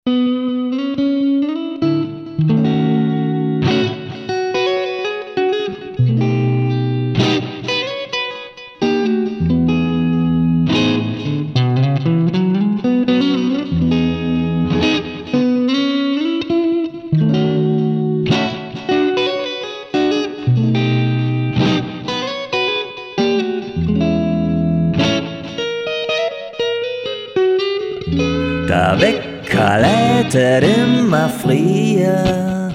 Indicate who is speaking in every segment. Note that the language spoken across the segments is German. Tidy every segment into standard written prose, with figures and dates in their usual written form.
Speaker 1: Der Wecker läutet immer früher,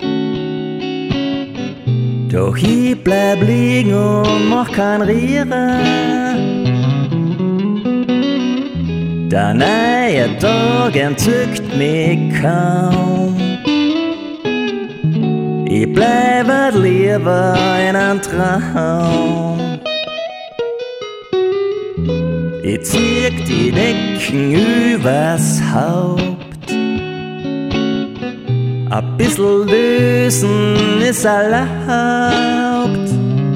Speaker 1: doch ich bleib liegen und mach kein Rieren. Der neue Tag entzückt mich kaum, ich bleib lieber in einem Traum. Ich zieh die Decken übers Haupt, a bissl Dösen ist erlaubt.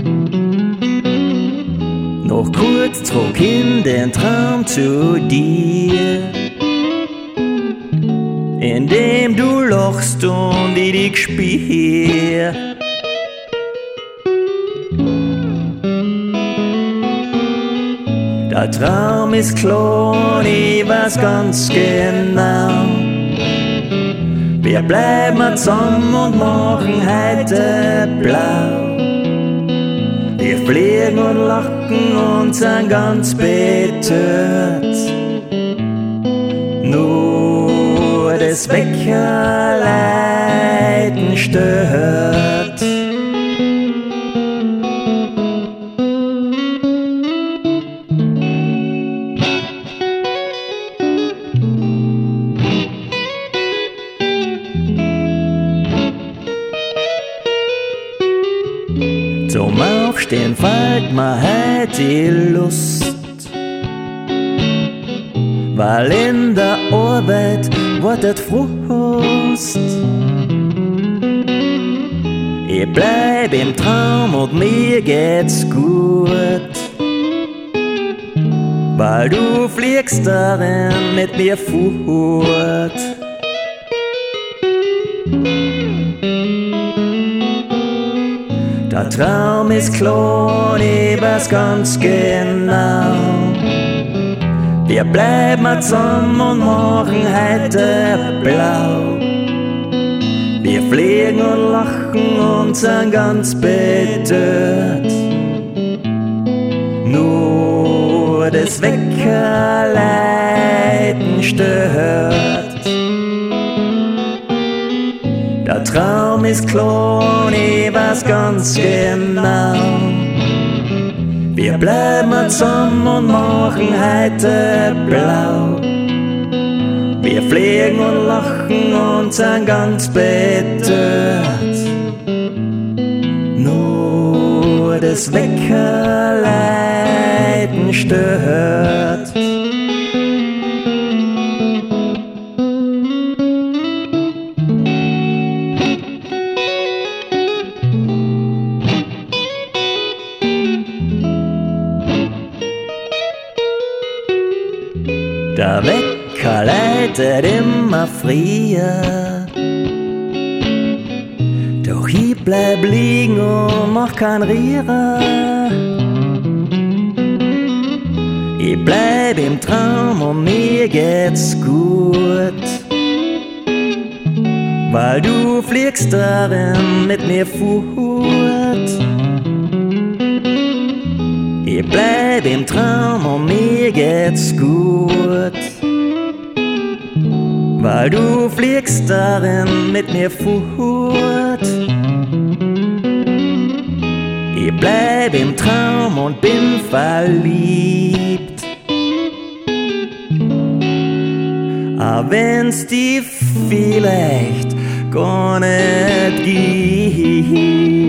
Speaker 1: Noch kurz zurück in den Traum zu dir, in dem du lachst und ich dich spür. Der Traum ist klar, ich weiß ganz genau, wir bleiben zusammen und machen heute blau. Wir fliegen und lachen und sind ganz betört, nur das Weckerleiten stört. Zum Aufstehen fällt mir heut die Lust, weil in der Arbeit wartet Frust. Ich bleib im Traum und mir geht's gut, weil du fliegst darin mit mir fort. Der Traum ist klar, ich weiß ganz genau, wir bleiben zusammen und machen heute blau. Wir fliegen und lachen und sind ganz betört, nur das Weckerleiten stört. Der Traum ist klar, ich weiß ganz genau, wir bleiben zusammen und machen heute blau. Wir fliegen und lachen und sind ganz betört, nur das Weckerleiten stört. Der Wecker läutet immer früher, doch ich bleib liegen und mach kein Rieren. Ich bleib im Traum und mir geht's gut, weil du fliegst darin mit mir fort. Ich bleib im Traum und mir geht's gut, weil du fliegst darin mit mir fort. Ich bleib im Traum und bin verliebt, auch wenn's die vielleicht gar nicht gibt.